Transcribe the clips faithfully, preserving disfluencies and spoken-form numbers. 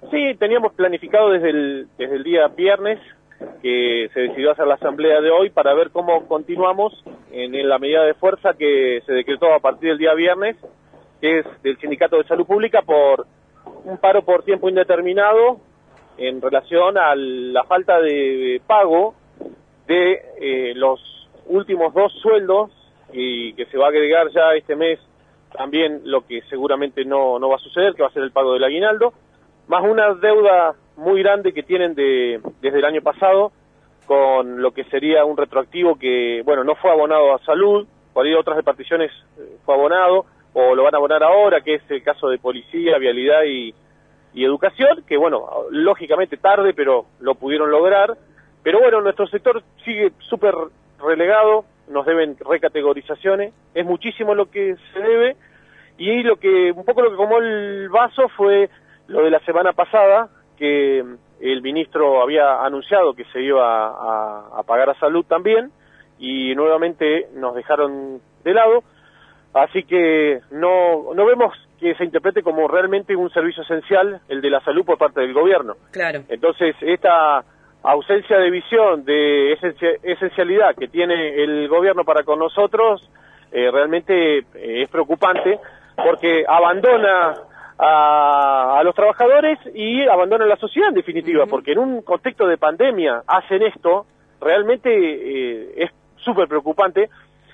Sí, teníamos planificado desde el, desde el día viernes que se decidió hacer la asamblea de hoy para ver cómo continuamos en, en la medida de fuerza que se decretó a partir del día viernes, que es del Sindicato de Salud Pública, por un paro por tiempo indeterminado en relación a la falta de pago de eh, los últimos dos sueldos, y que se va a agregar ya este mes también lo que seguramente no, no va a suceder, que va a ser el pago del aguinaldo, más una deuda muy grande que tienen de, desde el año pasado, con lo que sería un retroactivo que, bueno, no fue abonado a salud, por ahí otras reparticiones fue abonado, o lo van a abonar ahora, que es el caso de policía, vialidad y, y educación, que bueno, lógicamente tarde, pero lo pudieron lograr. Pero bueno, nuestro sector sigue súper relegado, nos deben recategorizaciones, es muchísimo lo que se debe, y lo que un poco lo que comó el vaso fue lo de la semana pasada, que el ministro había anunciado que se iba a, a pagar a salud también, y nuevamente nos dejaron de lado, así que no, no vemos que se interprete como realmente un servicio esencial el de la salud por parte del gobierno. Claro. Entonces, esta ausencia de visión, de esencialidad que tiene el gobierno para con nosotros, eh, realmente eh, es preocupante, porque abandona a, a los trabajadores y abandona a la sociedad en definitiva, uh-huh. porque en un contexto de pandemia hacen esto, realmente eh, es súper preocupante.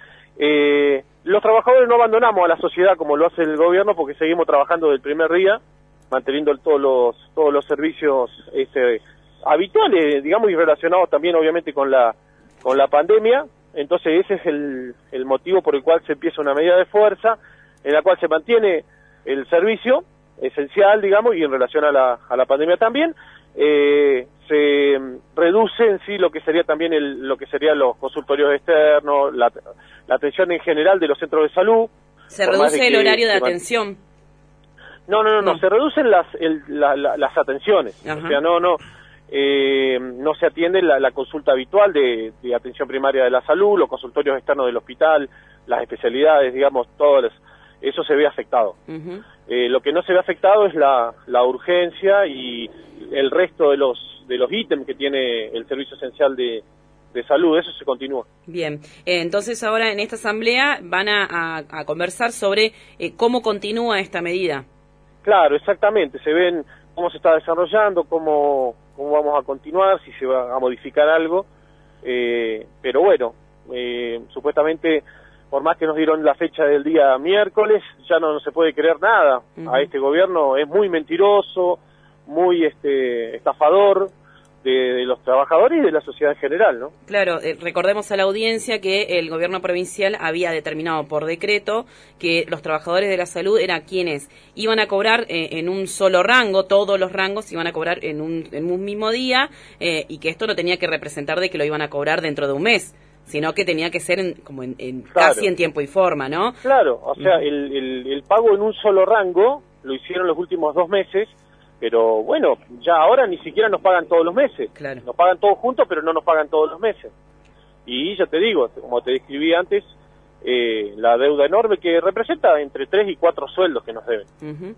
Eh, los trabajadores no abandonamos a la sociedad como lo hace el gobierno, porque seguimos trabajando del primer día, manteniendo todos los todos los servicios este, habituales, digamos, y relacionados también obviamente con la con la pandemia. Entonces ese es el, el motivo por el cual se empieza una medida de fuerza, en la cual se mantiene el servicio esencial, digamos, y en relación a la, a la pandemia también, eh, se reduce en sí lo que sería también el, lo que serían los consultorios externos, la, la atención en general de los centros de salud. ¿Se reduce el horario de atención? No, no, no, no, no, se reducen las, el, la, la, las atenciones, Ajá. o sea, no, no, eh, no se atiende la, la consulta habitual de, de atención primaria de la salud, los consultorios externos del hospital, las especialidades, digamos, todo los, eso se ve afectado. Uh-huh. Eh, lo que no se ve afectado es la, la urgencia y el resto de los de los ítems que tiene el servicio esencial de, de salud, eso se continúa. Bien, eh, entonces ahora en esta asamblea van a, a, a conversar sobre eh, cómo continúa esta medida. Claro, exactamente, se ven cómo se está desarrollando, cómo, cómo vamos a continuar, si se va a modificar algo, eh, pero bueno, eh, supuestamente, por más que nos dieron la fecha del día miércoles, ya no, no se puede creer nada. Uh-huh. A este gobierno es muy mentiroso, muy este estafador de, de los trabajadores y de la sociedad en general, ¿no? Claro, eh, recordemos a la audiencia que el gobierno provincial había determinado por decreto que los trabajadores de la salud eran quienes iban a cobrar eh, en un solo rango, todos los rangos iban a cobrar en un, en un mismo día, eh, y que esto no tenía que representar de que lo iban a cobrar dentro de un mes, sino que tenía que ser en, como en, en claro. casi en tiempo y forma, ¿no? Claro, o sea, uh-huh. el, el, el pago en un solo rango lo hicieron los últimos dos meses, pero bueno, ya ahora ni siquiera nos pagan todos los meses. Claro. Nos pagan todos juntos, pero no nos pagan todos los meses. Y ya te digo, como te describí antes, eh, la deuda enorme que representa entre tres y cuatro sueldos que nos deben. Uh-huh.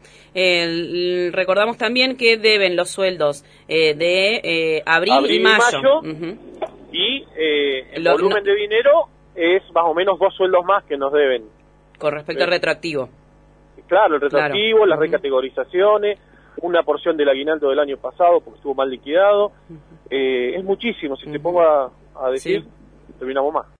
eh, recordamos también que deben los sueldos eh, de eh, abril, abril y mayo. Y, mayo, uh-huh. y eh, el Lo, volumen no... de dinero es más o menos dos sueldos más que nos deben. Con respecto al retroactivo. Claro, el retroactivo, claro. las uh-huh. recategorizaciones, una porción del aguinaldo del año pasado porque estuvo mal liquidado. Uh-huh. eh, es muchísimo, si uh-huh. te pongo a, a decir, sí. terminamos más.